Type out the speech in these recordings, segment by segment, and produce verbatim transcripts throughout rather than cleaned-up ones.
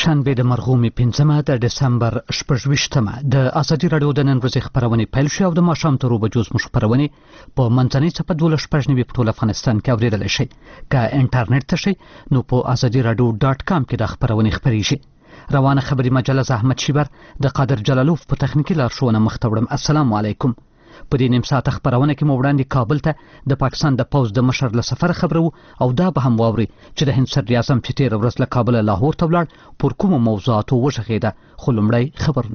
شنبه د مرغومې پنځمه د ډسمبر شپږویشتمه د ازادي راډیو د نن ورځې خپرونې پیل شوې او د ماښام تر اوبه بجو زموږ خپرونې په منځنۍ څپه دولس شپږ نوي په ټول افغانستان کې اورېدلی شئ. که انټرنیټ ته شئ نو په ازادي راډیو ډاټ کام کې د خپرونې خپرېږي. روانه خبري مجله احمد شیبر د قادر جلالوف په تخنیکي لارښوونه مخ ته وړم. السلام علیکم. په دې نیم ساعته خپرونه کې مو وړاندې کابل ته د پاکستان د پوځ د مشر له سفره خبرو او دا به هم واوري چې د هند صدر اعظم چې تېره ورځ له کابله لاهور ته ولاړ پر کومو موضوعاتو وغږېده. خو لومړی خبرونه.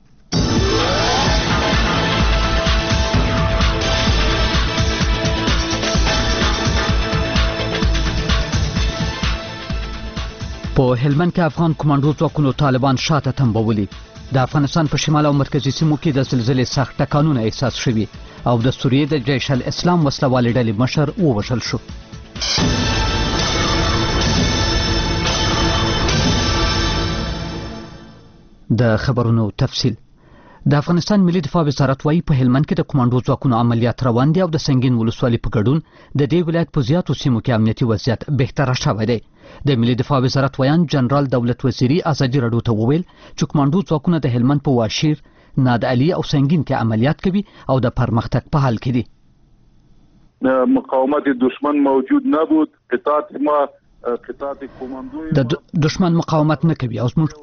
په هلمند کې افغان کمانډو ځواکونو طالبان شاته تنبولي. د افغانستان په شمال او مرکزي سیمو کې د زلزلې سخت ټکانونه احساس شوي او د سوریې د جیش الاسلام وسلوالې ډلې مشر ووژل شو. د خبرونو تفصیل. د افغانستان ملي دفاع وزارت وايي په هلمند کې د کمانډو ځواکونو عملیات روان دي او د سنگین ولسوالۍ په ګډون د دې ولایت په زیاتو سیمو کې امنیتي وضعیت بهتره شوی دی. د ملي دفاع وزارت ویان جنرال دولت وزیری ازادي راډیو ته وویل چې کمانډو ځواکونه د هلمند په واشیر، نادعلي او سنگین کې عملیات کوي او د پرمختګ په حال کې دي. مقاومت دشمن موجود نبود. قطعات ما قطعات کمانډو د دشمن مقاومت نه کوي او زموږ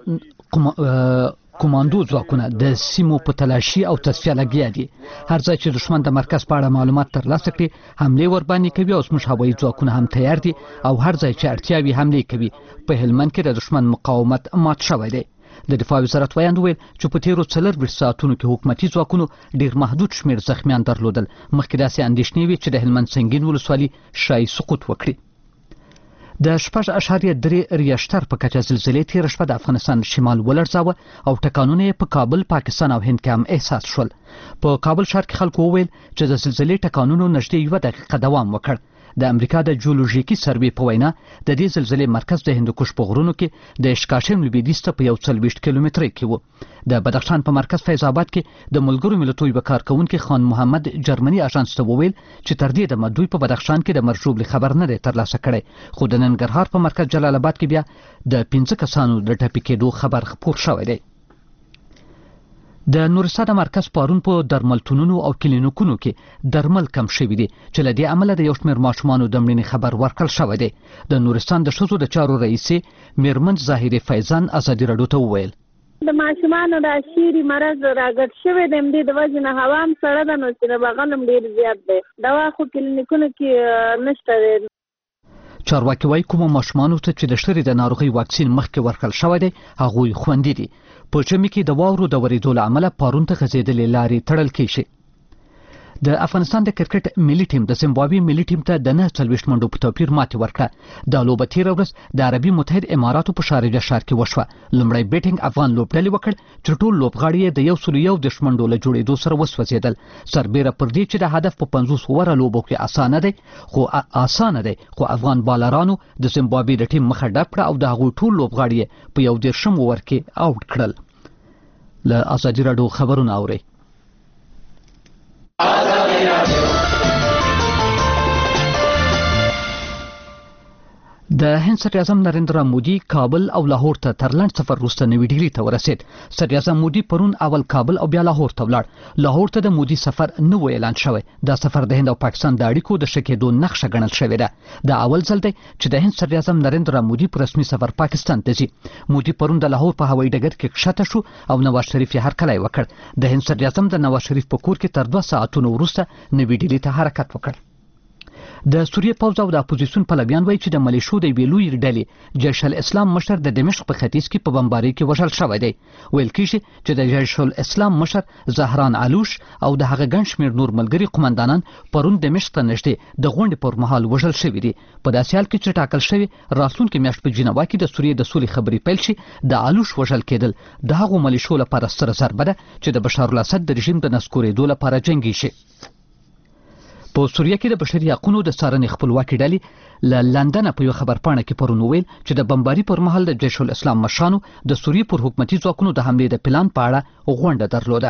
کمانډو ځواکونه د سیمو په تلاشي او تصفیه لګیا دي. هر ځای چې دشمن د مرکز په اړه معلومات ترلاسه کړي حمله ورباندې کوي او زموږ هوایي ځواکونه هم تیار دي او هر ځای چې اړتیا وي حمله کوي. په هلمند کې د دشمن مقاومت مات شوی دی. د دفاع وزارت ویاند ویل چې په تیرو څلرویشت ساعتونو کې حکومتي ځواکونو ډیر محدود شمیر زخمیان درلودل. مخکې داسې اندېښنې وي چې د هلمند سنگین ولسوالۍ شای سقوط وکړي. د شپږ اعشاریه درې ریشتر په کچه زلزلې تېره شپه د افغانستان شمال ولړزاوه او ټکانونه یې په کابل، پاکستان او هند کې هم احساس شول. په کابل ښار کې خلکو وویل چې د زلزلې ټکانونو نږدې یوه دقیقه دوام وکړ. د امریکا د جیولوژیکي سروې په وینا د دې زلزلې مرکز د هندوکش په غرونو کې د اشکاشم لویدیځ ته په یو څلوېښت کیلومترۍ کې و. د بدخشان په مرکز فیض آباد کې د ملګرو ملتونو یوه کارکوونکي خان محمد جرمني اژانس ته وویل چې تر دې دمه دوی په بدخشان کې د مرژوبلې خبر نه دی ترلاسه کړی. خو د ننګرهار په مرکز جلال آباد کې بیا د پنځه کسانو د ټپي کېدو خبر خپور شوی دی. د نورستان مرکز پارون په درملتونونو او کلینیکونو کې درمل کم شوي دي چې له دې امله د یو شمېر ماشومانو د مړینې خبر ورکړل شوی دی. د نورستان د ښځو د چارو رئیسې میرمن ظاهري فیضان ازادي راډیو ته وویل د ماشومانو د شیري مرض راګډ شوی دی. همدې د وجې نه هوا هم سړه ده نو چې د بغل هم ډېر زیات دی. دوا خو کلینیکونو کې نشته دی. چارواکي وایي کومو ماشومانو ته چې د شري د ناروغۍ واکسین مخکې ورکړل شوی دی هغوی خوندي دي. په ژمي کې د واورو د ورېدو له امله پارون ته غځېدلې لارې تړل کېږي. د افغانستان د کرکټ ملي ټیم د زیمبابوې ملي ټیم ته د نه څلوېښت منډو په توپیر ماتې ورکړه. دا لوبه تېره ورځ د عربي متحد اماراتو په شارجه ښار کې وشوه. لومړی بیټینګ افغان لوبډلې وکړ چې ټول لوبغاړي یې د یو سلو یو دېرش منډو له جوړېدو سره وسوځېدل. سربیره پر دې چې د هدف په پنځوس اووره لوبو کې اسانه دی خو اسانه دی خو افغان بالرانو د زیمبابوې د ټیم مخه ډپ کړه او د هغوی ټول لوبغاړي یې په یو دېرشم اوور کې آوټ کړل. له ازادي راډیو خبرونه اورئ. د هند صدر اعظم نریندرا مودي کابل او لاهور ته تر لنډ سفر وروسته نوې ډیلي ته ورسېد. صدر اعظم مودي پرون اول کابل او بیا لاهور ته ولاړ. لاهور ته د مودي سفر نه و اعلان شوی. دا سفر د هند او پاکستان د اړیکو د ښه کېدو نښه ګڼل شوې ده. دا اول ځل دی چې د هند صدر اعظم نریندرا مودي په رسمي سفر پاکستان ته ځي. مودي پرون د لاهور په هوایي ډګر کې ښکته شو او نواز شریف یې هرکلی وکړ. د هند صدر اعظم د نواز شریف په کور کې تر دوه ساعتونو وروسته نوې ډیلي ته حرکت وکړ. د سوریې پوځ او د اپوزیسیون پلویان وایي چې د ملیشو د یوې لویې ډلې جیش الاسلام مشر د دمشق په ختیځ کې په بمبارۍ کې وژل شوی دی. ویل کېږي چې د جیش الاسلام مشر زهران علوش او د هغه ګڼ شمېر نور ملګري قمندانان پرون دمشق ته نږدې د غونډې پر مهال وژل شوي دي. په داسې حال کې چې ټاکل شوي راتلونکې میاشت په جنیوا کې د سوریې د سولې خبرې پیل شي. د علوش وژل کېدل د هغو ملیشو لپاره ستره ضربه ده چې د بشار الاسد د رژیم د نسکورېدو لپاره جنګېږي. په سوریه کې د بشري حقونو د څارنې خپلواکي ډلې له لندن په یو خبرپاڼه کې پرون وویل چې د بمباري پر مهال د جیش الاسلام مشرانو د سوریې پر حکومتي ځواکونو د حملې د پلان په اړه غونډه درلوده.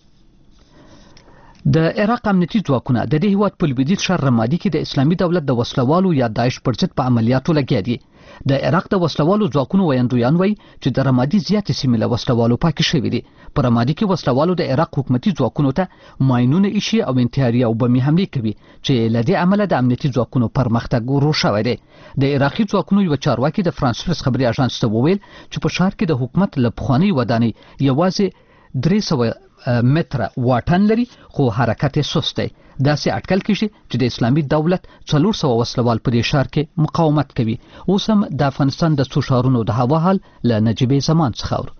د عراق امنیتي ځواکونه د دې هیواد په لویدیځ ښار رمادي کې د اسلامي دولت د وسلوالو یا داعش پر ضد په عملیاتو لګیا دي. د عراق د وسلوالو ځواکونو ویاندویان وایي چې د رمادي زیاتې سیمې له وسلوالو پاکې شوې دي. په رمادي کې وسلوالو د عراق حکومتي ځواکونو ته ماینونه ایښي او انتحاري او بمي حملې کوي چې له دې امله د امنیتي ځواکونو پرمختګ ورو شوی دی. د عراقي ځواکونو یو چارواکي د فرانس پریس خبري اژانس ته وویل چې په ښار کې د حکومت له پخوانۍ ودانۍ یوازې درې سوه متره واټن لري خو حرکت یې سست دی. داسې اټکل کیږي چې د اسلامي دولت څلور سوه وسلوال په دې ښار کې مقاومت کوي. اوس هم د افغانستان د څو ښارونو د هوا حال له نجیبې زمان څخه اورو.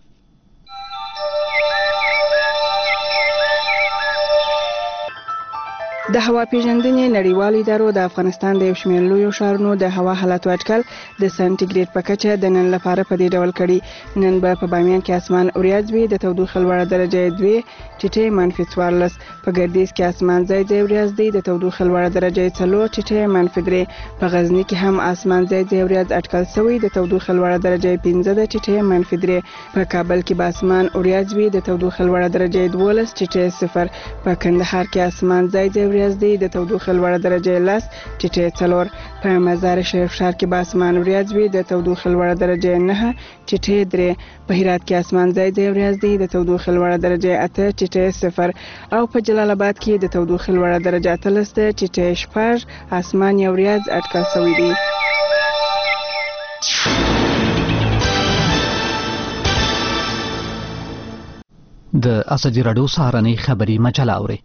د هوا پیژندنې نړیوال ادارو د افغانستان د یو شمېر لویو ښارونو د هوا حالاتو اټکل د سانتیګریډ په کچه د نن لپاره په دې ډول کړي. نن به په بامیان کې اسمان وریځ وي، د تودوخې لوړه درجه دوه ټیټې منفي څوارلس، په ګردیز کې اسمان ځای ځای وریځ دی، د تودوخې لوړه درجه څلور ټیټې منفي درې، په غزني کې هم اسمان ځای ځای وریځ اټکل شوی، د تودوخې لوړه درجه پنځه د ټیټې منفي درې، په کابل کې به اسمان وریځ وي، د تودوخې لوړه درجه دولس ټیټې صفر، په کندهار کې اسمان ځای ځای وریځ دی، د تودوخې لوړه درجه لس ټیټې څلور، په مزار شریف ښار کې به اسمان وریځ وي، د تودوخې لوړه درجه نه ټیټې درې، په هرات کې اسمان ځای ځای وریځ دی، د تودوخې لوړه درجه اته ټیټې صفر، او په جلال آباد کې د تودوخې لوړه درجه اتلس ټیټې شپږ اسمان یو وریځ اټکل شوی دی. د ازادي راډیو سهارنۍ خبري مجله اورئ.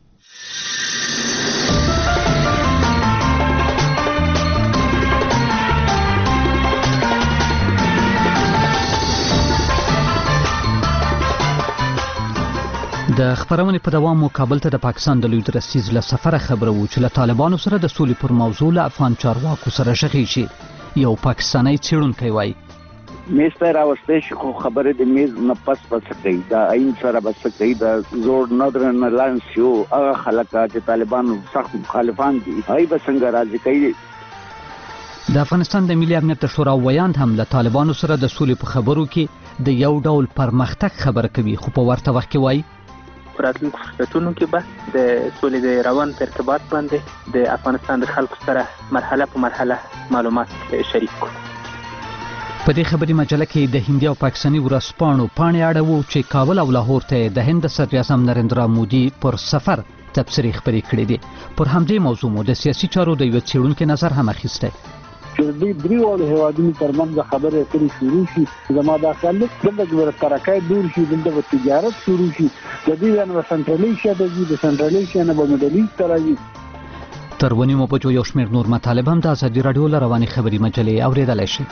د خبرونې په دوام مو کابل ته د پاکستان د لوی درستیز له سفره خبره و چې له طالبانو سره د سولې پر موضوع له افغان چارواکو سره غږیږي. یو پاکستانی څېړونکی وایي میز ته راوستی شي خو خبرې د میز نه پس پس کوي، د عین سره بس کوي، د زور نادرن لانس یو هغه خلک چې طالبانو سخت مخالفان دي هغوی به څنګه راضي کوي. د افغانستان د ملي امنیت د شورا ویاند هم له طالبانو سره د سولې په خبرو کې د یو ډول پرمختګ خبره کوي، خو په ورته وخت کې وایي په راتلونکو فرصتونو کې به د سولې د روان په ارتباط باندې د افغانستان د خلکو سره مرحله په مرحله معلومات شریک کړو. په دې خبري مجله کې د هندي او پاکستاني ورځپاڼو پاڼې اړوو چې کابل او لاهور ته د هند صدر اعظم نریندرا مودي پر سفر تبصرې خبرې کړې دي. پر همدې موضوع مو د سیاسي چارو د یو څېړونکي نظر هم اخیستی. چې دوی دریوالو هیوادونو ترمنځ خبرې اترې شروع شي، زما دا خیال دی دلته به ترقۍ دور شي، دلته به تجارت شروع شي، د دې نه به سنټرل ایشیا ته ځي، د سنټرل ایشیا نه به میډل ایسټ ته راځي. تر ونیمو بجو یو شمېر نور مطالب هم د ازادي راډیو له روانې خبري مجلې اورېدلی شي.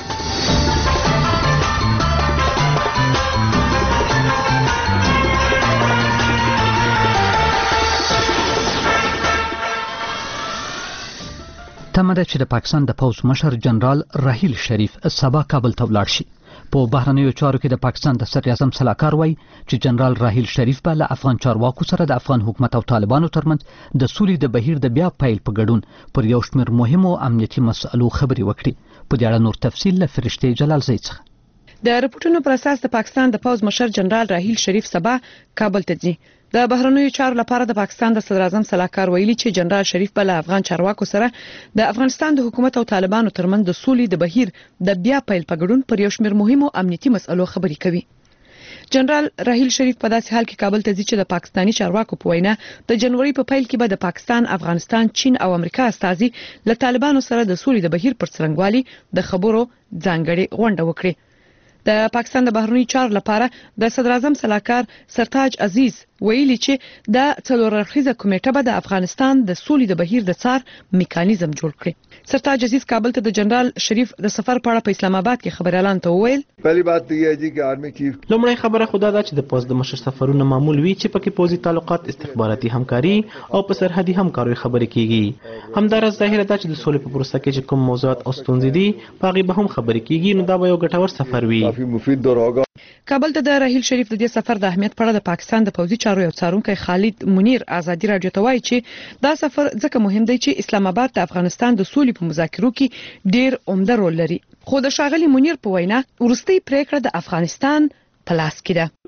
تمه ده چې د پاکستان د پوځ مشر جنرال راحیل شریف سبا کابل ته ولاړ شي. په بهرنیو چارو کې د پاکستان د صدر اعظم سلاکار وایي چې جنرال راحیل شریف به له افغان چارواکو سره د افغان حکومت او طالبانو ترمنځ د سولې د بهیر د بیا پیل په ګډون پر یو شمېر مهمو امنیتي مسألو خبرې وکړي. په دې اړه نور تفصیل له فرشتې جلالزی څخه. د رپورټونو پر اساس د پاکستان د پوځ مشر جنرال راحیل شریف سبا کابل ته ځي. د بهرنیو چارو لپاره د پاکستان د صدر اعظم سلاکار ویلي چې جنرال شریف به له افغان چارواکو سره د افغانستان د حکومت او طالبانو ترمنځ د سولې د بهیر د بیا پیل په ګډون پر یو شمېر مهمو امنیتي مسألو خبرې کوي. جنرال راحیل شریف په داسې حال کې کابل ته ځي چې د پاکستاني چارواکو په وینا د جنوري په پیل کې به د پاکستان، افغانستان، چین او امریکا استازي له طالبانو سره د سولې د بهیر پر څرنګوالي د خبرو ځانګړې غونډه وکړي. د پاکستان د بهرنیو چارو لپاره د صدر اعظم سلاکار سرتاج عزیز ویلي چې د څلور اړخیزه کمیټه به د افغانستان د سولې د بهیر د څار میکانیزم جوړ کړي. سرتاج عزیز کابل ته د جنرال شریف د سفر په اړه په اسلام آباد کې خبر اعلان ته وویل پہلی بات تو یہ ہے جی کہ آرمی چیف لومړی خبره خدا دا چې د پوز د مشر سفرونه معمول وي چې پکې پوزي تعلقات، استخباراتي همکاري او په سرحدي همکاري خبرې کیږي. همدارس ظاهره ده چې د سولې په پروسه کې چې کوم موضوعات او ستونزې دي پاغي به هم خبرې کیږي، نو دا به یو ګټور سفر وي. کافي مفید دور ہوگا. کابل ته د راحیل شریف د دې سفر د اهمیت په اړه د پاکستان د پوځي چارو یو څارونکی خالد منیر ازادي راډیو ته وایي چې دا سفر ځکه مهم دی چې اسلام آباد د افغانستان د سولې په مذاکرو کې ډیر عمده رول لري. خو د ښاغلي منیر په وینا ورستۍ پریکړه د افغانستان په لاس کې ده.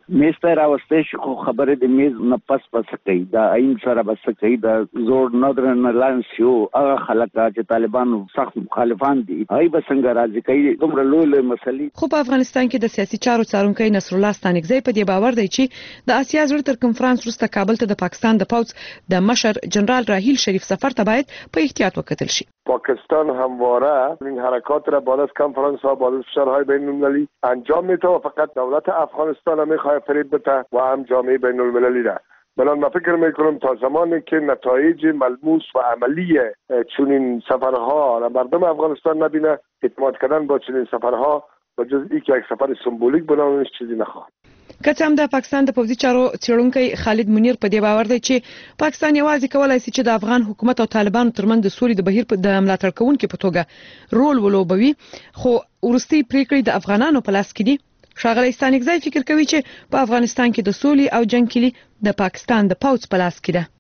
میز ته راوستي شي خو خبره د میز نه پس پس کوي دا عین سره بس کوي دا زور نظر نه لانس یو هغه خلک چې طالبانو سخت مخالفان دي هاي به څنګه راځي کوي دومره لوی مسلې. خو په افغانستان کې د سیاسي چارو څارونکي نصر الله ستانکزی په دې باور دی چې د آسیا زړه تر کنفرانس وروسته کابل ته د پاکستان د پوځ د مشر جنرال راحیل شریف سفر ته باید په احتیاط وکتل شي. پاکستان همواره این حرکات را بالا از کنفرانس ها بالا از فشارهای بین المللی انجام میده و فقط دولت افغانستان هم میخواد فریب بده و هم جامعه بین المللی را. بلان من فکر میکنم تا زمانی که نتایج ملموس و عملی چنین سفرها را مردم افغانستان نبینه اعتماد کردن با چنین سفرها و جز ای که یک سفر سمبولیک بنامش چیزی نخواهد. که څه هم د پاکستان د پوځي چارو څېړونکی خالد منیر په دې باور دی چې پاکستان یوازې کولای شي چې د افغان حکومت او طالبانو ترمنځ د سولې د بهیر په د ملاتړ کوونکو په توګه رول ولوبوي خو ورستي پریکړې د افغانانو په لاس کې دي. ښاغلی ستانکزی فکر کوي چې په افغانستان کې د سولې او جنگ کلي د پاکستان د پوځ په لاس کې ده.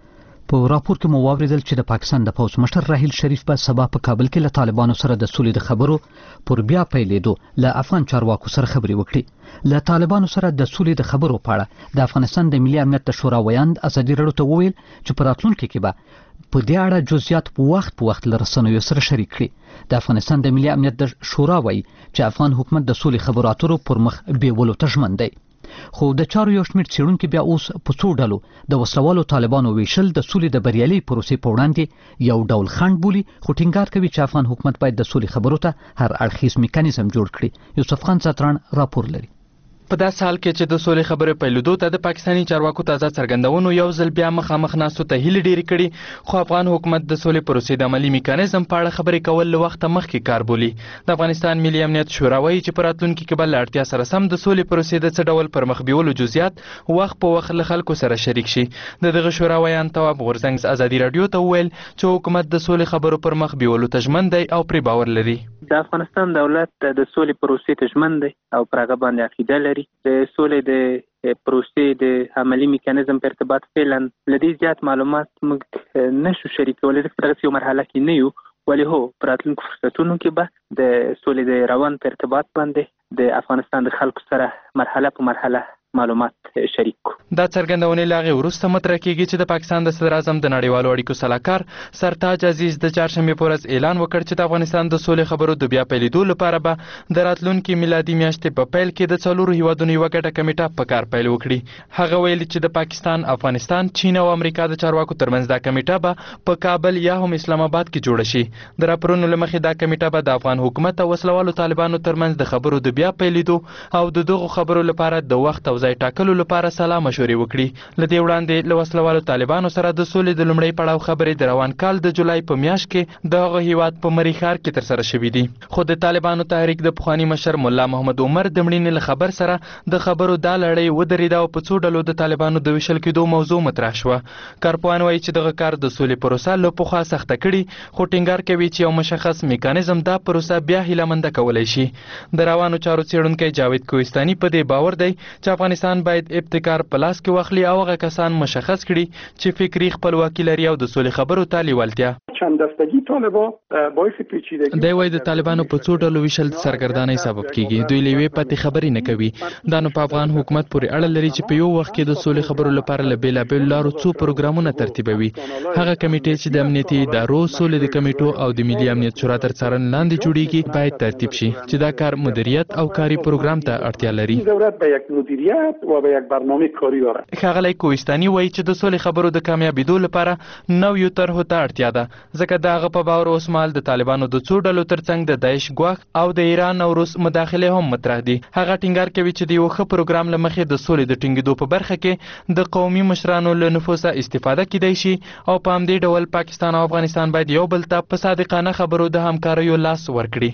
په راپور کې مو واوریدل چې د پاکستان د پوځ مشر راحیل شریف به سبا په کابل کې له طالبانو سره د سولې د خبرو پر بیا پیلېدو له افغان چارواکو سره خبرې وکړي. له طالبانو سره د سولې د خبرو په اړه د افغانستان د ملي امنیت د شورا ویاند ازادي راډیو ته وویل چې په راتلونکي کې به په دې اړه جزئیات په وخت په وخت له رسنیو سره شریک کړي. د افغانستان د ملي امنیت د شورا وایي چې افغان حکومت د سولې خبرو اترو پر مخ بیولو ته ژمن دی. خو د چارو یو شمېر څېړونکي بیا اوس په څو ډلو د وسلوالو طالبانو ویشل د سولې د بریالي پروسې په وړاندې یو ډول خنډ بولي خو ټینګار کوي چې افغان حکومت باید د سولې خبرو ته هر اړخیز میکانیزم جوړ کړي. یوسف خان ساتران راپور لري. په داسې حال کې چې د سولې خبرې پیلېدو ته د پاکستاني چارواکو تازه څرګندونو یو ځل بیا مخامخ ناستو ته هیلې ډېرې کړي خو افغان حکومت د سولې پروسې د عملي میکانیزم په اړه خبرې کول له وخته مخکې کار بولي. د افغانستان ملي امنیت شورا وایي چې په راتلونکي کې به له اړتیا سره سم د سولې پروسې د څه ډول پر مخ بیولو جزئیات وخت په وخت له خلکو سره شریک شي. د دغه شورا ویان تواب غورځنګ ازادي راډیو ته وویل چې حکومت د سولې خبرو پر مخ بیولو ته ژمن دی او پرې باور لري. د افغانستان دولت د سولې پروسې ته ژمن دی او پر هغه باندې عقیده لري. د سولې د پروسې د عملی میکانیزم په ارتباط فعلا لدی زیات معلومات موږ نشو شریکولی په دغه یو مرحله کې نه یو ولی هو پر راتلونکو فرصتونو کې به د سولې د روان په ارتباط باندې د افغانستان د خلکو سره مرحله په مرحله معلومات شریک کو. دا څرګندونې لاغه وروسته مطرح کیږي چې د پاکستان د صدر اعظم د نړیوالو اړیکو سلاکار سرتاج عزیز د چهارشنبه په ورځ اعلان وکړ چې د افغانستان د سولې خبرو د بیا پیلېدو لپاره به د راتلونکي میلادي میاشتې په پیل کې د څلورو هیوادونو یوه ګډه کمیټه په کار پیل وکړي. هغه ویلي چې د پاکستان، افغانستان، چین او امریکا د چارواکو ترمنځ دا کمیټه به په کابل یا هم اسلام آباد کې جوړه شي. د راپورونو له مخې دا کمیټه به د افغان حکومت او وسلوالو طالبانو ترمنځ د خبرو د بیا پیلېدو او د دغو خبرو لپاره د وخت او ځای ټاکلو لپاره سلا مشورې وکړي. له دې وړاندې له وسلوالو طالبانو سره د سولې د لومړۍ پړاو خبرې د روان کال د جولای په میاشت کې د هغه هیواد په مری ښار کې ترسره شوې دي. خو د طالبانو تحریک د پخواني مشر مولا محمد عمر د مړینې له خبر سره د خبرو دا لړۍ ودرېده او په څو ډلو د طالبانو د ویشل کېدو موضوع مطرح شوه. کارپوهان وایي چې دغه کار د سولې پروسه له پخوا سخته کړي خو ټینګار کوي چې یو مشخص میکانیزم دا پروسه بیا هیلهمنده کولی شي. د روانو چارو څېړونکی جاوید کوهستاني په دې باور دی چې افغانستان باید ابتکار په لاس کې واخلي او هغه کسان مشخص کړي چې فکري خپلواکي لري او د سولې خبرو ته لیوالتیا. چند دستگی طالبا باعث پیچیدگی دی وایي د طالبانو په څو ډلو ویشل سرګردانۍ سبب کیږي. دوی له یوې پاتې خبرې نه کوي. دا نو په افغان حکومت پورې اړه لري چې په یو وخت کې د سولې خبرو لپاره له بېلابېلو لارو څو پروګرامونه ترتیبوي. هغه کمیټې چې د امنیتي ادارو، سولې د کمیټو او د ملي امنیت شورا تر څارنې لاندې جوړیږي باید ترتیب شي چې دا کار مدیریت او کاري پروګرام ته اړتیا لري. دولت به یک مدیریت و به یک برنامه کاری داره. ښاغلی کوهستاني وایي چې د سولې خبرو د کامیابیدو لپاره نویو طرحو ته اړتیا ده ځکه د هغه په باور اوسمهال د طالبانو د څو ډلو ترڅنګ د داعش ګواښ او د ایران او روس مداخلې هم مطرح دي. هغه ټینګار کوي چې د یو ښه پروګرام له مخې د سولې د ټینګېدو په برخه کې د قومي مشرانو له نفوذه استفاده کیدای شي او په همدې ډول پاکستان او افغانستان باید یو بل ته په صادقانه خبرو د همکاریو لاس ورکړي.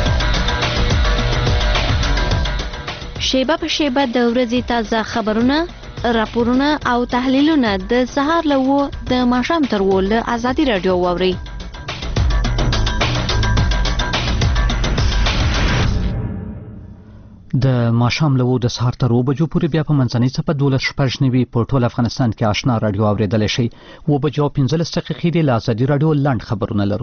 شیبه په شیبه د ورځې تازه خبرونه، راپورونه او تحلیلونه د سهار له اوه د ماښام تر اوه له ازادي راډیو واورئ. د ماښام له اوه د سهار تر اوه بجو پورې بیا په منځنۍ څپه دولس شپږ نوي په ټول افغانستان کې آشنا راډیو اورېدلی شئ. اوه بجې او پنځلس دقیقې دې له ازادي راډیو لنډ خبرونه لرو.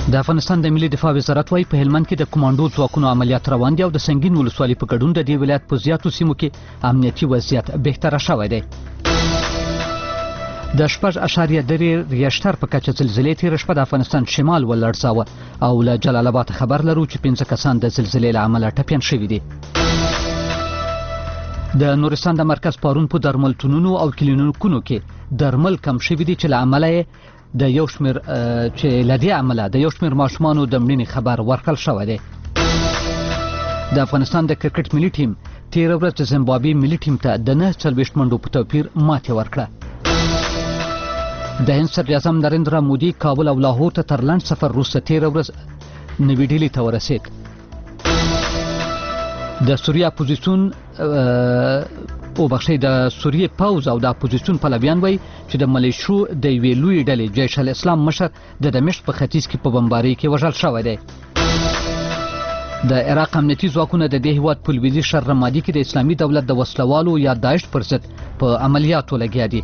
د افغانستان د ملي دفاع وزارت وايي په هلمند کې د کمانډو ځواکونو عملیات روان دي او د سنگین ولسوالۍ په ګډون د دې ولایت په زیاتو سیمو کې امنیتي وضعیت بهتره شوی دی. د شپږ اشاریه درې ریشتر په کچه زلزلې تېره شپه د افغانستان شمال ولړزاوه او له جلال آباد خبر لرو چې پنځه کسان د زلزلې له امله ټپیان شوي دي. د نورستان د مرکز پارون په درملتونونو او کلینیکونو کې درمل کم شوي دي چې له امله د یو شمېر چې له دې امله د یو شمېر ماشومانو د مړینې خبر ورکړل شوی دی. د افغانستان د کرکټ ملي ټیم تېره ورځ د زیمبابوې ملي ټیم ته د نه څلوېښت منډو په توپیر ماتې ورکړه. د هند صدر اعظم نریندرا مودي کابل او لاهور ته تر لنډ سفر وروسته تېره ورځ نوې ډیلي ته ورسېد. د سوریه اپوزیسیون او بخښئ د سوریې پوځ او د اپوزیسیون پلویان وایي چې د ملیشو د یوې لویې ډلې جیش الاسلام مشر د دمشق په ختیځ کې په بمبارۍ کې وژل شوی دی. د عراق امنیتي ځواکونه د دې هیواد په لویدیځ شرق رمادي کې د اسلامي دولت د وسلوالو یا داعش پر ضد په عملیاتو لګیا دي.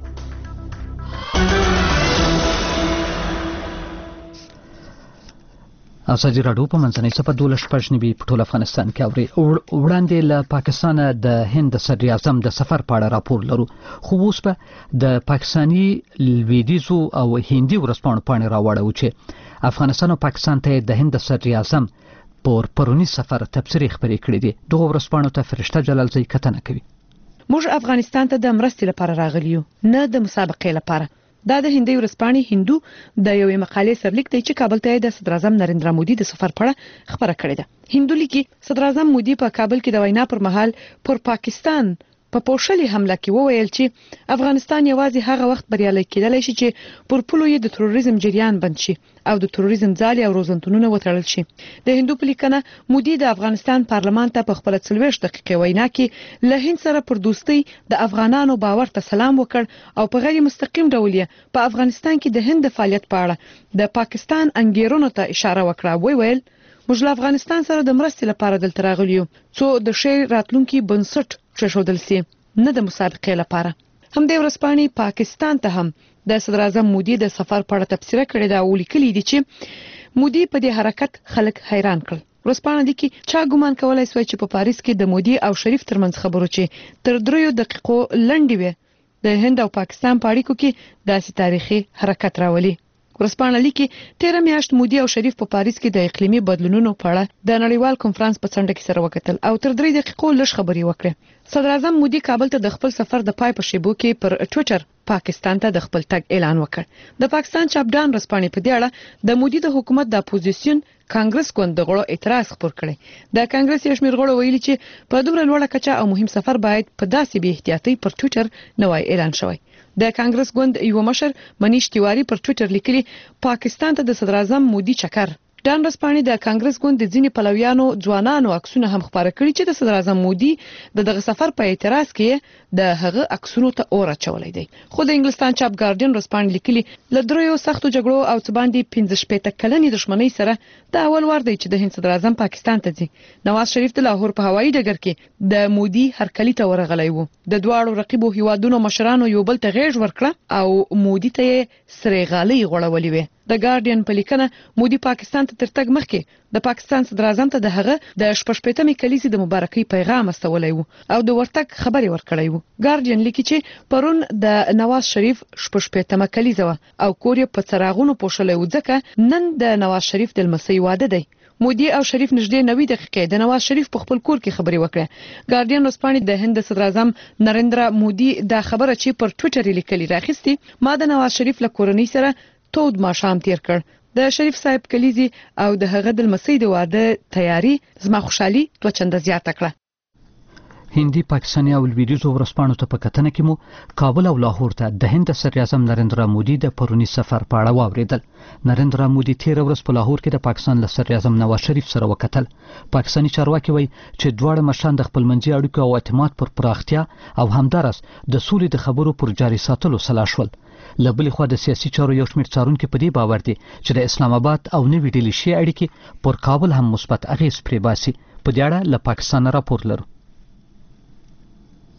ازادي راډیو په منځنۍ صفحه دولس شپږ نوي په ټول افغانستان کې اوري. وړاندې له پاکستانه د هند د صدر اعظم د سفر په اړه راپور لرو، خو اوس به د پاکستاني لویدیځو او هندي ورځپاڼو پاڼې راوړو چې افغانستان او پاکستان ته د هند د صدر اعظم پر پرونی سفر تبصرې خبرې کړې دي. دغه ورځپاڼو ته فرشته جلالزی کتنه کوي. موږ افغانستان ته د مرستې لپاره راغلی یو، نه د مسابقې لپاره. دا د هندي ورځپاڼې هندو د یوې مقالې سرلیک دی چې کابل ته د صدر اعظم نریندرا مودي د سفر په اړه خبره کړې ده. هندو لیکي صدر اعظم مودي په کابل کې د وینا پر مهال پر پاکستان په پوښلې حمله کې وویل چې افغانستان یوازې هغه وخت بریالي کېدلی شي چې پر پلو یې د تروریزم جریان بند شي او د تروریزم ځالې او روزنتونونه وتړل شي. د هندو په لیکنه مودي د افغانستان پارلمان ته په خپل څلوېښت دقیقې وینا کې له هند سره پر دوستۍ د افغانانو باور ته سلام وکړ او په غیر مستقیم ډول یې په افغانستان کې د هند د فعالیت په اړه د پاکستان انګیرونو ته اشاره وکړه. وی ویل موږ له افغانستان سره د مرستې لپاره دلته راغلي یو څو د شی راتلونکي بنسټ کېښودل سي، نه د مسابقې لپاره. همدې ورځپاڼې پاکستان ته هم د صدر اعظم مودي د سفر په اړه تبصره کړې ده او لیکلي دي چې مودي په دې حرکت خلک حیران کړل. ورځپاڼه دي کې چا ګومان کولای سوی چې په پاریس کې د مودي او شریف ترمنځ خبرو چې تر دریو دقیقو لنډې وي د هند او پاکستان په اړیکو کې داسې تاریخي حرکت راولي. ورځپاڼه لیکي تیره میاشت مودي او شریف په پاریس کې د اقلیمي بدلونونو په اړه د نړیوال کنفرانس په څنډه کې سره وکتل او تر درې دقیقو لږ خبرې وکړې. صدر اعظم مودي کابل ته د خپل سفر د پای په شیبو کې پر ټوئیټر پاکستان ته د خپل تګ اعلان وکړ. د پاکستان چاپډان ورځپاڼې په دې اړه د مودي د حکومت د اپوزیسیون کانګرس ګوند د غړو اعتراض خپور کړي. د کانګرس یو شمېر غړو ویلي چې په دومره لوړه کچه او مهم سفر باید په داسې بې احتیاطۍ پر ټوئیټر نه وای اعلان شوی. د کانګرس ګوند یو مشر منیش تیواری پر ټوئیټر لیکلي پاکستان ته د صدر اعظم مودي چکر. ډان ورځپاڼې د کانګرس ګوند د ځینې پلویانو ځوانانو عکسونه هم خپاره کړي چې د صدر اعظم مودي د دغه سفر په اعتراض کې د هغه عکسونو ته اور اچولای دی. خو د انګلستان چاپ ګارډین ورځپاڼې لیکلي له دریو سختو جګړو او څه باندې پنځه شپېته کلنې دښمنۍ سره د اول وار دی چې د هند صدر اعظم پاکستان ته ځي. نواز شریف د لاهور په هوایي ډګر کې د مودي هرکلي ته ورغلی و. د دواړو رقیبو هیوادونو مشرانو یو بل ته غېږ ورکړه او مودي ته یې سرې غالۍ غوړولې وې. د ګارډین په لیکنه مودي پاکستان ته تر تګ مخکې د پاکستان صدر اعظم ته د هغه د شپږ شپېتمې کلیزې د مبارکۍ پیغام استولی و او د ورتګ خبرې ورکړی و. ګارډین لیکي چې پرون د نواز شریف شپږ شپېتمه کلیزه و او کور یې په څراغونو پوښلی و ځکه نن د نواز شریف د لمسۍ واده دی. مودي او شریف نږدې نوي دقیقې د نواز شریف په خپل کور کې خبرې وکړه. ګارډین ورځپاڼې د هند صدر اعظم نریندرا مودي دا خبره چې پر ټوئیټر لیکلي راخستی ما د نواز شریف له کورنۍ سره تود ماښام تیر کړ. د شریف صاحب کلیزي او د هغه د لمسۍ د واده تیاری زما خوشحالي دوه چنده زیاته کړه. هندي پاکستاني او لویدیځو ورځپاڼو ته په کتنه کې مو کابل او لاهور ته د هند صدر اعظم نریندرا مودي د پرونی سفر په اړه واوریدل. نریندرا مودي تیره ورځ په لاهور کې د پاکستان له صدر اعظم نواز شریف سره وکتل. پاکستاني چارواکي وایي چې دواړه مشران د خپلمنځي اړیکو او اعتماد پر پراختیا او همدارس د سولې د خبرو پر جاري ساتلو سلا شول. له بلې خوا د سیاسي چارو یو شمېر څارونکي په دې باور دي چې د اسلام آباد او نوې ډیلي شي اړیکې پر کابل هم مثبت اغېز پرې باسي. په دې اړه له پاکستان راپور لرو.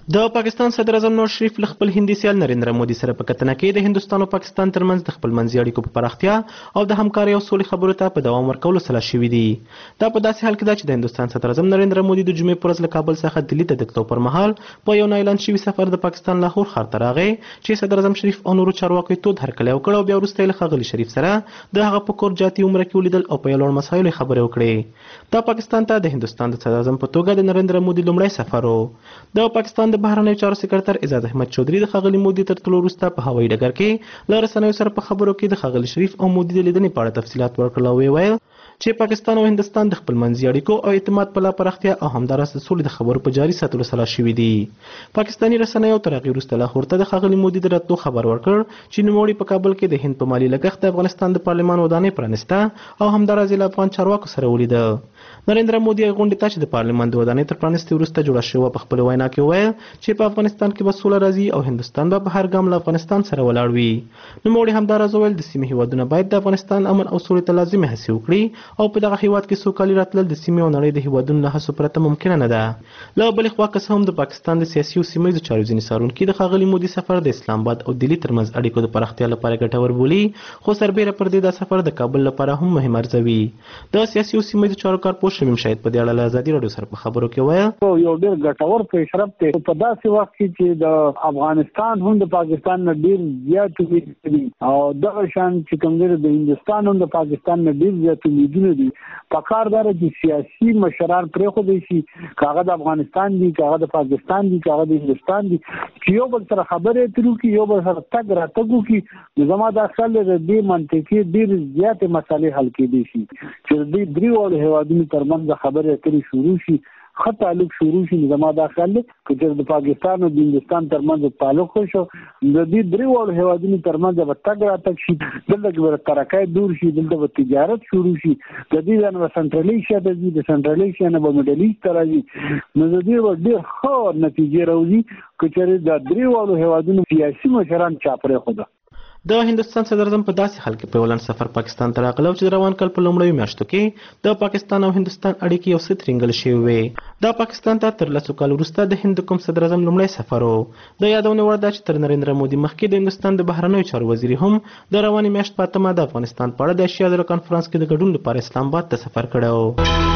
د پاکستان صدر اعظم نواز شریف له خپل هندي سیال نریندرا مودي سره په کتنه کې د هندستان او پاکستان ترمنځ د خپل منځي اړیکو په پراختیا او د همکارۍ او سولې خبرو ته په دوام ورکولو سلا شوي دي. دا په داسې حال کې ده چې د هندستان صدر اعظم نریندرا مودي د جمعې په ورځ له کابل څخه دلي ته د تلو پر مهال په یو نه اعلان شوي سفر د پاکستان لاهور ښار ته راغی چې صدر اعظم شریف او نورو چارواکو یې تود هرکلی وکړ او بیا وروسته یې له ښاغلي شریف سره د هغه په کور جاتي عمره کې ولیدل او په یو لوړ مسایلو یې خبرې وکړې. دا پاکستان ته د هندستان د صدر اعظم په توګه د نریندرا مودي لومړی سفر و. د پاکستان د بهرنیو چارو سکرټر اعزاز احمد چودھری د ښاغلي مودي تر تلو وروسته په هوایي ډګر کې له رسنیو سره په خبرو کې د ښاغلي شریف او مودي د لیدنې په اړه تفصیلات ورکړل او ویې ویل چې پاکستان او هندستان د خپل منځي اړیکو او اعتماد په لا پراختیا او همداراز د سولې د خبرو په جاري ساتلو سلا شوي دي. پاکستاني رسنیو تر هغې وروسته لاهور ته د ښاغلي مودي د راتلو خبر ورکړ چې نوموړي په کابل کې د هند په مالي لګښت د افغانستان د پارلمان ودانۍ پرانسته او همداراز یې له افغان چارواکو سره ولیده. نریندرا مودي غونډې ته چې د پارلمان د ودانۍ تر پرانستې وروسته جوړه شوې په خپل وینا کې وویل چې په افغانستان کې به سوله راځي او هندوستان به په هر ګام له افغانستان سره ولاړ وي. نوموړي همداراز وویل د سیمې هیوادونه باید د افغانستان امن او سولې ته لازمې هڅې وکړي او په دغه هیواد کې سوکالي راتلل د سیمې او نړۍ د هیوادونو له هڅو پرته ممکنه نه ده. له بلې خوا که څه هم د پاکستان د سیاسي او سیمه ییزو چارو ځینې څارونکي د ښاغلي مودي سفر د اسلام آباد او دلي ترمنځ اړیکو د پراختیا لپاره ګټور بولي خو سربیره پر دې دا سفر د کابل لپاره هم مهم ارزوي. د سیاسي او سیمه ییزو چارو کارپوه شمیم شاهد په دې اړه له ازادي راډیو سره په خبرو کې ویل یو ډېر ګټور پیشرفت دی په داسې وخت کې چې د افغانستان هم د پاکستان نه ډېر زیات امیدونه دي او دغه شان چې کوم دی د هندوستان هم د پاکستان نه ډېر زیات امیدونه دي. پکار دا چې سیاسي مشران پرېښودی شي کاغه د افغانستان دي کاغه د پاکستان دي کاغه د هندوستان دي چې یو بل سره خبرې اترې وکړي یو بل سره تګ راتګ وکړي نو زما دا خیال دی د دې منطقې ډېرې زیاتې مسالې حل کېدی شي چې د دې درېواړو هېوادونو ترمنځ خبرې اترې شروع شي ښه تعلق شروع شي. زما دا خیال دی که چېرې د پاکستان او د هندوستان ترمنځ تعلق وشو د دې درېواړو هېوادونو ترمنځ به تګ راتګ شي دلته کې به ترقۍ دور شي دلته به تجارت شروع شي د دې ځای نه به سنټرل ایشیا ته ځي د سنټرل ایشیا نه به میډل ایسټ ته راځي نو د دې به ډېر ښه نتیجې راوځي که چېرې د درېواړو هېوادونو سیاسي مشران چا پرېښوده. د هندستان صدر اعظم په داسې حال کې په ولن سفر پاکستان ته راغلی چې د روان کال په لومړیو میاشتو کې د پاکستان او هندستان اړیکې یو څه ترینګل شوې وې. دا پاکستان ته تر لسو کالو وروسته د هند کوم صدر اعظم لومړی سفر و. د یادونې وړ ده چې تر نریندرا مودي مخکې د هندستان د بهرنیو چارو وزیر هم د روانې میاشت په اتمه د افغانستان په اړه د ایشیا زړه کانفرنس کې د ګډون لپاره اسلام آباد ته سفر کړی و.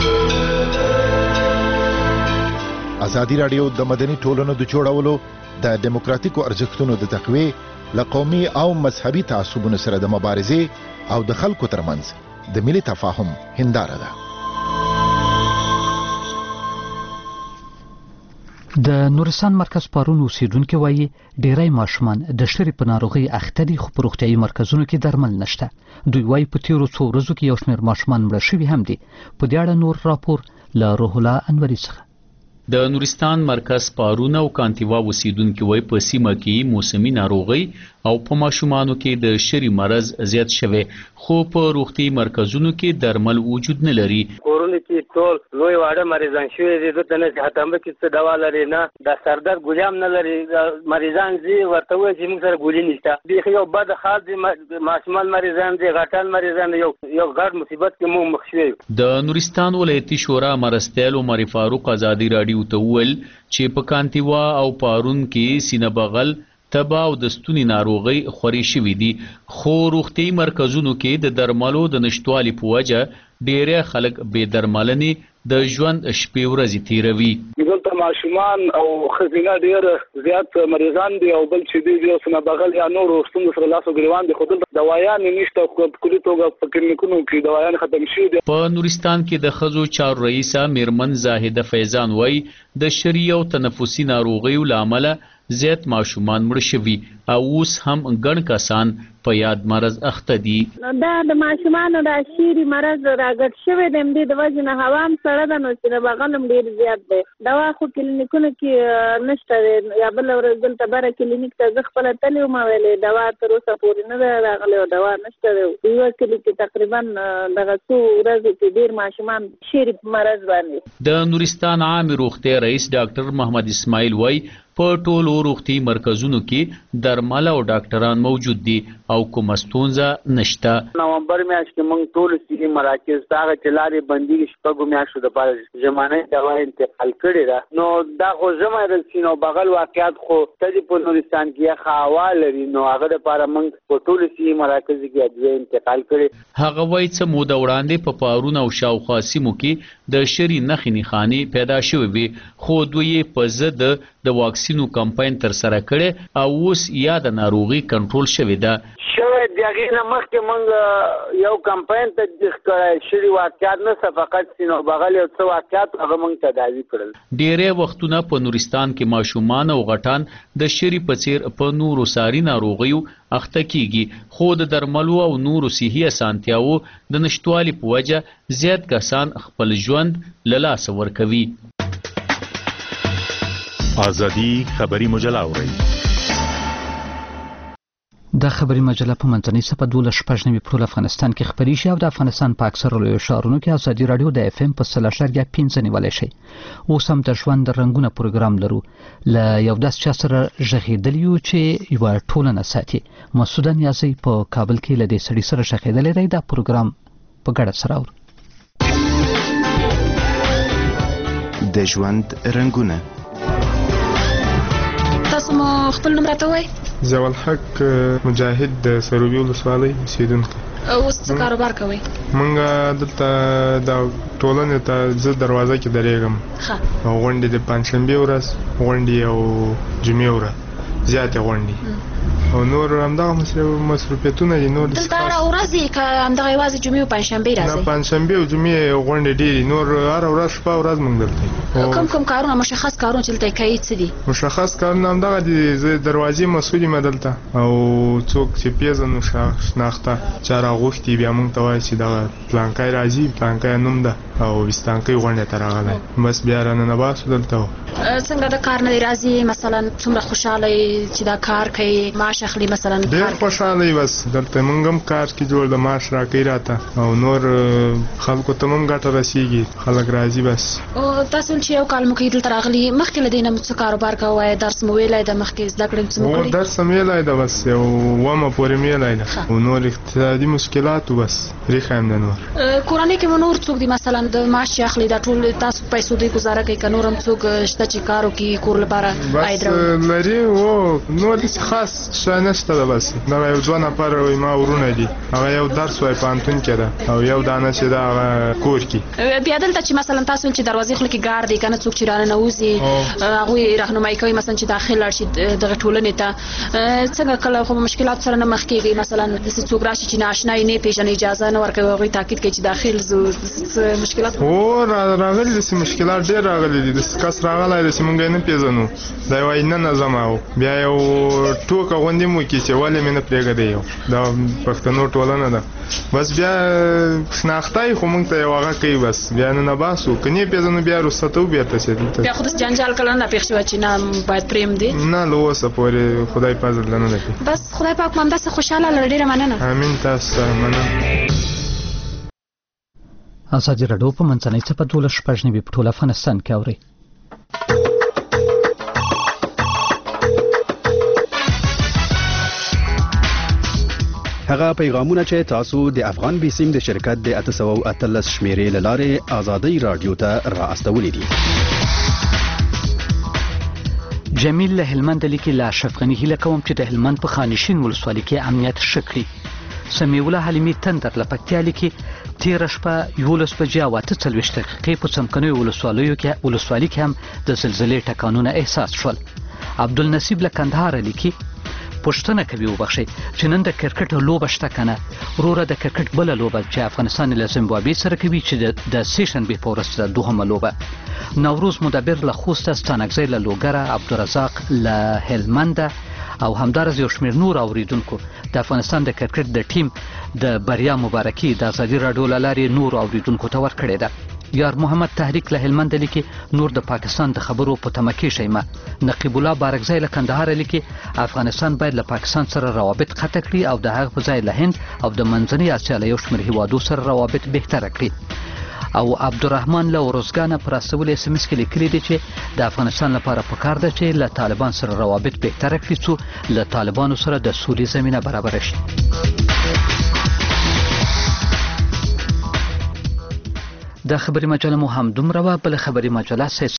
ازادي راډیو د مدني ټولنو د جوړولو د دیموکراتیکو ارزښتونو د تقویې له قومي او مذهبي تعصبونو سره د مبارزې او د خلکو ترمنځ د ملي تفاهم هنداره ده. د نورستان مرکز پارون اوسیدونکو وایي ډیری ماشومان د شری په ناروغي اخته دي خو په روغتیايي مرکزونو کې درمل نشته. دوی وایي په تیرو څو ورځو کې یو شمېر ماشومان مړه شوي هم دي. په دې اړه نور راپور له روح الله انوري څخه. د نورستان مرکز پارون او کانتیوا اوسیدونکو وایي په سیمه کې موسمي ناروغي او په ماشومانو کې د شری مرض زیات شوی خو په روغتي مرکزونو کې درمل وجود نه لري. کورونه کې ټول لوی واړه مریضان شوي دي دلته نه هتمبه کې څه دوا لري نه د سردرد ګولۍ هم نه لري مریضان زی ورته وایي چې موږ سره ګولۍ نشته بیخي یو بد حال دی ماشومان مریضان دي غټان مریضان یو یو ګډ مصیبت کې موږ مخ شوي. د نورستان ولایتي شورا مرستیال عمر فاروق ازادي راډیو ته وویل چې په کانتیوا او پارون کې سینه بغل تبا او د ستوني ناروغي خوري شوي دي خو روغتي مرکزونو کې د درملو د نشټوالي په وجه ډېری خلک بې درملنې د ژوند شپې ورځې تیروي. دلته ماشومان او ښځینه ډېر زیات مریضان دي او بل چې دي د سینه بغل یا نورو ستونزو سره لاس او ګریوان دي خو دلته دوايانې نشته په کلي توګه په کلینیکونو کې دوايانې ختم شوي دي. په نورستان کې د ښځو چارو رئیسه میرمن زاهده فیضان وایي د شری او تنفسي ناروغیو له امله زیات ماشومان مړه شوي او اوس هم ګڼ کسان په یاد مرض اخته دي. دا د ماشومانو د شری مرض راګډ شوی دی د دې وجه نه هوا هم سړه ده نو چې بغل هم ډېر زیات دی. دوا خو کلینیکونو کې نشته دی یا بل ورځ دلته بره کلینیک ته زه خپله تلې وم ویلې دوا تر اوسه پورې نه ده راغلی او دوا نشته دی. یوه کلي کې تقریبا دغه څو ورځو کې ډېر ماشومان شری په مرض باندې. د نورستان عامې روغتیا رئیس ډاکټر محمد اسماعیل وایي په ټولو روغتي مرکزونو کې درمل او ډاکټران موجود دي او کومه ستونزه نشته. نومبر میاشت کې موږ ټول صحي مراکز هغه چې لارې بندي شپږو میاشتو دپاره ژمنۍ دوا انتقال کړې ده. نو دا خو ژمی رسي نو بغل واقعیت خو ته په نورستان کې یخه هوا لري نو هغه دپاره موږ په ټولو صحي مراکزو کې ادویه انتقال کړې. هغه وایي څه موده وړاندې په پارون او شاوخوا سیمو کې د شري نښې نښانې پیدا شوې وي خو دوی یې په ضد د واکسینو کمپاین ترسره کړی او اوس یاده ناروغي کنټرول شوې ده. شوی د هغې نه مخکې موږ یو کمپاین تطبیق کړی شري واقعیات نه فقط سینو بغل یو څه واقعیات هغه موږ تداوي کړل. ډېری وختونه په نورستان کې ماشومان او غټان د شري په څېر په نورو ساري ناروغیو اخته کیږي خو د درملو او نورو صحي اسانتیاوو د نشتوالي په وجه زیات کسان خپل ژوند له لاسه ورکوي. ازادي خبري مجله اورئ. د خبري مجله په منځنۍ صفحه دولس شپږ نوي پرول افغانستان کې خبري شي او د افغانستان په اکثرو لویو ښارونو کې ازادي راډیو د اف ام په سل اشاریه پنځه نیولی شي. اوس هم د ژوند رنګونه پروګرام لرو له یو داس چا سره غږېدلی یو چې یوه ټولنه ساتي. مسعود نیازی په کابل کې له دې سړي سره غږېدلی دی. دا پروګرام په ګډه سره اورو. د ژوند رنګونه. تاسو مو خپل نوم راته وایئ؟ ضیاء الحق مجاهد د سروبي ولسوالۍ اوسېدونکی. اوس څه کاروبار کوئ؟ موږ دلته د ټولنې ته زه دروازه کې درېږم او غونډې د پنجشنبې ورځ غونډې او جمعې ورځ زیاتې غونډې او نور همدغه مصروفیتونه دي. نور دلته هره ورځ یې که همدغه یوازې جمعې او پنجشنبې راځئ؟ نه پنجشنبې او جمعې غونډې ډېرې نور هره ورځ شپه ورځ موږ دلته. کوم کوم کارونه مشخص کارونه چې دلته کوي څه دي؟ مشخص کارونه همدغه دي زه دروازې مسؤل یم دلته او څوک چې پیژنو شناخته چا راغوښتي بیا موږ ته وایي چې دغه پلانکی راځي پلانکی نوم ده او ویستانکی غونډې ته راغلی بس بیا راننباسو دلته. څنګه د کار نه دی راځي مثلا څومره خوشحاله چې دا کار کوي معاش اخلي مثلا؟ ډېر خوشحاله یي بس دلته موږ هم کار کې جوړ د معاش راکوي راته او نور خلکو ته هم ګټه رسیږي خلک راځي بس. او تاسو چې یو کال مو کې دلته راغلي مخکې له دې نه مو څه کاروبار کوی درس مو ویلی ده مخکې زده کړې څه مو کړي؟ درس هم ویلی ده بس یو اومه پورې مې ویلی ده او نور اقتصادي مشکلاتو بس ریښه یم د نور. کورنۍ کې مو نور څوک دي مثلا د معاش چې اخلي دا ټول تاسو پیسو دوی ګزاره کوي که نور هم څوک شته چې کار وکړي کور لپاره عاید راوړي؟ بس لري او نور داسې خاص شی نشته ده بس دغه یو دوه نفر ما ورونه دي هغه یو درس وایي پوهنتون کې ده او یو دانه چې ده هغه کور کې. بیا دلته چې مثلا تاسو چې دروازې خوله کې ګارد دی که نه څوک چې راننوځي هغوی راهنمایي کوي مثلا چې داخل لاړ شي دغه ټولنې ته څنګه کله خو مشکلات سره نه مخ کېږي مثلا داسې څوک راشي چې نااشنا یې نه پېژني اجازه نه ورکوي هغوی تاکید کوي چې داخل ځو مشکلات؟ هو راغلي داسې مشکلات ډېر راغلي دي داسې کس راغلی داسې موږ یې نه پېژنو دا وایي نه نه ځم او بیا یو ټوکه غوندې مو کړي چې ولې مې نه پرېږدی یو دا پښتنو ټولنه ده بس بیا شناخته یې خو موږ ته یو هغه کوي بس بیا ننباسو که نه یې پېژنو بیا رخصتو بېرته چې دلته. بیا خو داسې جنجال کله نه پېښ شوی چې نه باید پرېږدي؟ نه له اوسه پورې خدای فضل نه ده کړي. بس خدای پاک مو همداسې خوشحاله لره ډېره مننه. امین تاسو سره مننه. ازادي راډیو په منځنۍ صفحه دولس شپږ نوي په ټول افغانستان کې اورئ. هغه پیغامونه چې تاسو د افغان بیسیم د شرکت د اته سوه او اتلس شمیرې له لارې ازادي راډیو ته را استولي دي. جمیل له هلمند لیکي لا شفغني هیله کوم چې د هلمند په خانشین ولسوالۍ کې امنیت ښه کړي. سمیع الله حلیمي تندر له پکتیا لیکي تېره شپه یولس بجې او اته څلوېښت دقیقې په څمکنیو ولسوالیو کې ولسوالۍ کې هم د زلزلې ټکانونه احساس شول. عبدالنصیب له کندهاره لیکي پوښتنه کوي وبخښئ چې نن د کرکټ لوبه شته که نه؟ وروره د کرکټ بله لوبه چې افغانستان له زیمبابوې سره کوي چې د سې شنبې په ورځ ده دوهمه لوبه. نوروز مدبر له خوسته، ستانکزی له لوګره، عبدالرزاق له هلمنده او همدارز یو شمېر نور اوریدونکو د افغانستان د کرکټ د ټیم د بریا مبارکي د ازادي راډیو له لارې نور اوریدونکو ته ورکړې ده. یار محمد تحریک له هلمند لیکي نور د پاکستان د خبرو په تمه کې شیمه. نقیب الله بارکزی له کندهار لیکي افغانستان باید له پاکستان سره روابط قطع کړي او د هغه په ځای له هند او د منځنۍ اسیا له یو شمېر هیوادو سره روابط بهتره کړي. او عبدالرحمن له ورزګانه پر اسول اس ام اس کې لیکلي دي چې د افغانستان لپاره پکار ده چې له طالبان سره روابط بهتر کړي څو له طالبانو سره د سولې زمينه برابر شي. د خبري مجله مو هم دومره بل خبري مجله